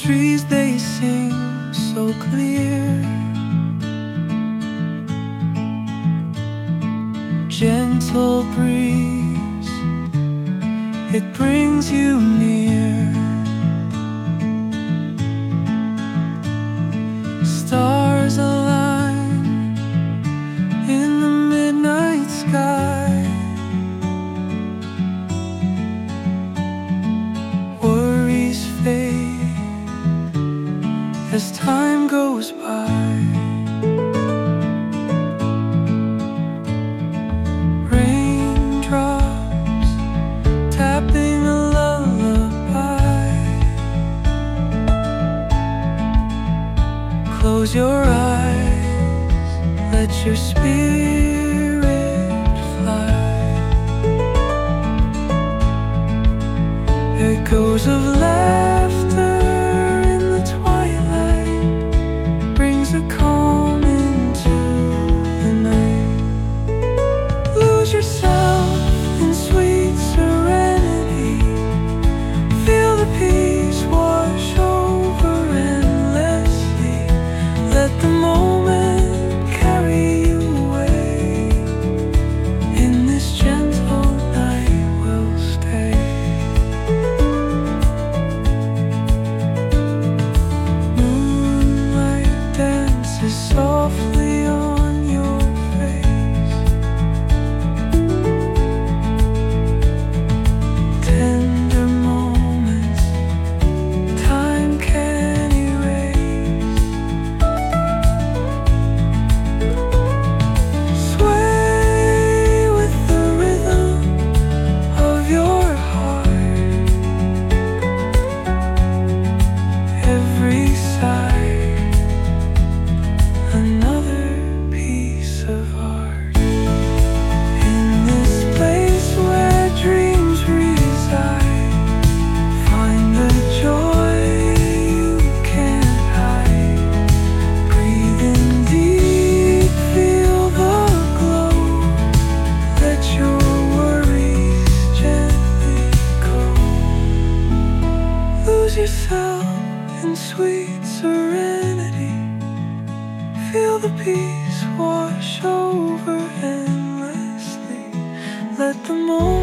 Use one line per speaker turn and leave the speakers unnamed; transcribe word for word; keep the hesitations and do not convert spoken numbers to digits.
trees, they seem so clear. Gentle breeze, it brings you near. Stars align in the midnight sky. Worries fade as time goes by. Raindrops tapping a lullaby. Close your eyes, let your spirit fly. Echoes of laughter in the twilight brings a calm into the night. Lose yourself in sweet serenity. Feel the peace wash over endlessly. Let the moment carry you away. In this gentle night we'll stay. Moonlight dances softly on your face. Tender moments time can erase. Sway with the rhythm of your heart. Every sigh, another piece of art. In this place where dreams reside, find the joy you can't hide. Breathe in deep, feel the glow. Let your worries gently go. Lose yourself in sweet serenity. Feel the peace wash over endlessly. Let the moment